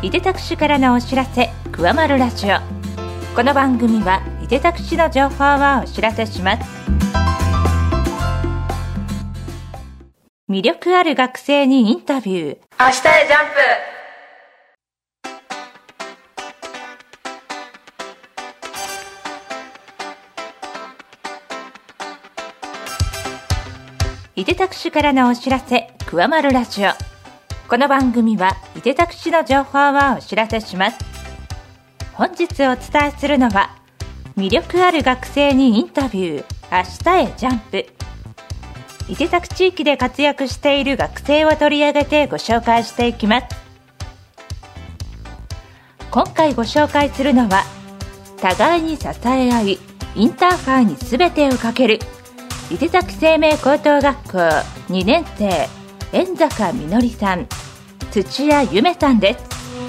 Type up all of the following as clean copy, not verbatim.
井手拓司からのお知らせ、くわまるラジオ。この番組は井手拓司の情報をお知らせします。魅力ある学生にインタビュー。 明日へジャンプ。 井手拓司からのお知らせ、くわまるラジオ。この番組は井手拓司の情報をお知らせします。本日お伝えするのは、魅力ある学生にインタビュー、明日へジャンプ。井手拓地域で活躍している学生を取り上げてご紹介していきます。今回ご紹介するのは、互いに支え合いインターハイに全てをかける井手崎生命高等学校2年生、円坂みのりさん、土屋ゆめさんです。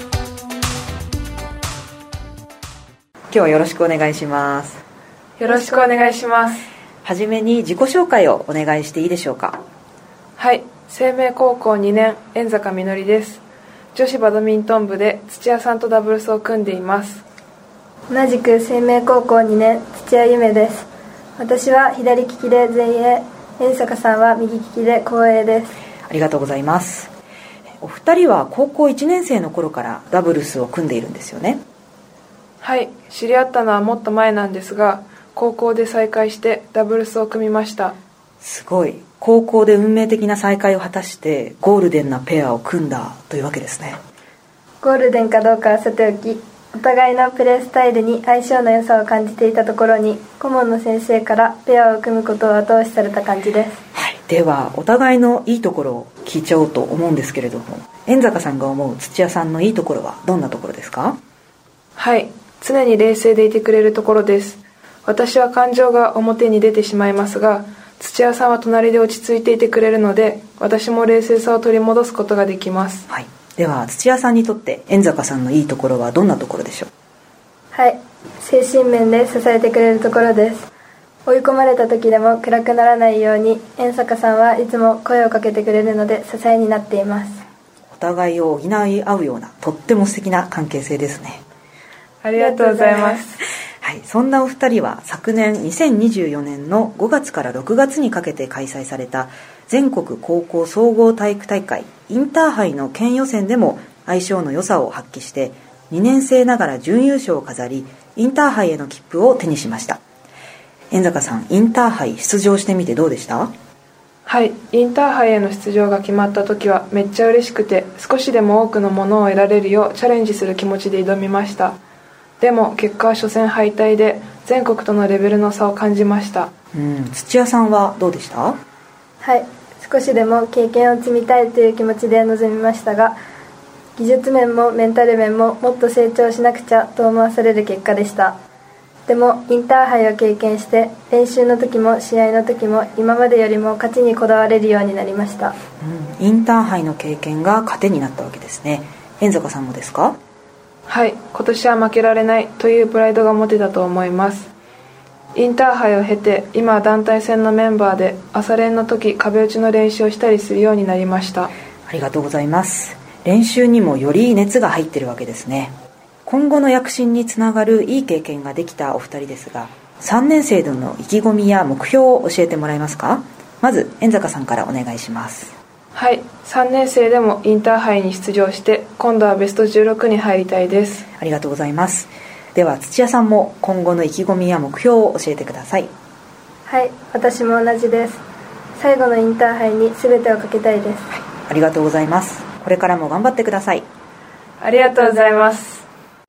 今日はよろしくお願いします。 よろしくお願いします。 はじめに自己紹介をお願いしていいでしょうか。 はい、生命高校2年、円坂みのりです。女子バドミントン部で土屋さんとダブルスを組んでいます。 同じく生命高校2年、土屋ゆめです。私は左利きで前衛、円坂さんは右利きで後衛です。 ありがとうございます。お二人は高校1年生の頃からダブルスを組んでいるんですよね。 はい、知り合ったのはもっと前なんですが、高校で再会してダブルスを組みました。 すごい。高校で運命的な再会を果たしてゴールデンなペアを組んだというわけですね。 ゴールデンかどうかはさておき、お互いのプレースタイルに相性の良さを感じていたところに、顧問の先生からペアを組むことを後押しされた感じです。 はい、ではお互いのいいところを聞いちゃおうと思うんですけれども、円坂さんが思う土屋さんのいいところはどんなところですか？ はい、常に冷静でいてくれるところです。私は感情が表に出てしまいますが、土屋さんは隣で落ち着いていてくれるので、私も冷静さを取り戻すことができます。 はい、では土屋さんにとって円坂さんのいいところはどんなところでしょう？ はい、精神面で支えてくれるところです。追い込まれた時でも暗くならないように、円坂さんはいつも声をかけてくれるので支えになっています。 お互いを補い合うようなとっても素敵な関係性ですね。 ありがとうございます。 はい、そんなお二人は昨年2024年の5月から6月にかけて開催された全国高校総合体育大会インターハイの県予選でも相性の良さを発揮して2年生ながら準優勝を飾り、インターハイへの切符を手にしました。円坂さん、インターハイ出場してみてどうでした？ はい、インターハイへの出場が決まった時はめっちゃ嬉しくて、少しでも多くのものを得られるようチャレンジする気持ちで挑みました。でも結果は初戦敗退で、全国とのレベルの差を感じました。 土屋さんはどうでした？ はい、少しでも経験を積みたいという気持ちで臨みましたが、技術面もメンタル面ももっと成長しなくちゃと思わされる結果でした。でもインターハイを経験して練習の時も試合の時も今までよりも勝ちにこだわれるようになりました。 インターハイの経験が糧になったわけですね。円坂さんもですか？ はい、今年は負けられないというプライドが持てたと思います。インターハイを経て今は団体戦のメンバーで朝練の時壁打ちの練習をしたりするようになりました。 ありがとうございます。練習にもより熱が入っているわけですね。今後の躍進につながるいい経験ができたお二人ですが、3年生での意気込みや目標を教えてもらえますか？まず円坂さんからお願いします。 はい、3年生でもインターハイに出場して今度はベスト16に入りたいです。 ありがとうございます。では土屋さんも今後の意気込みや目標を教えてください。 はい、私も同じです。最後のインターハイに全てをかけたいです。 はい、ありがとうございます。これからも頑張ってください。 ありがとうございます。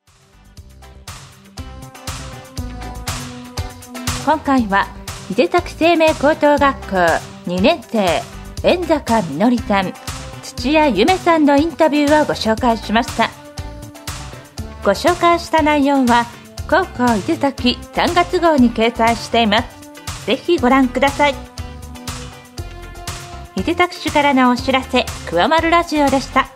今回は井手崎生命高等学校2年生、円坂みのりさん、土屋ゆめさんのインタビューをご紹介しました。ご紹介した内容は高校井手崎3月号に掲載しています。ぜひご覧ください。井手崎市からのお知らせ、くわまるラジオでした。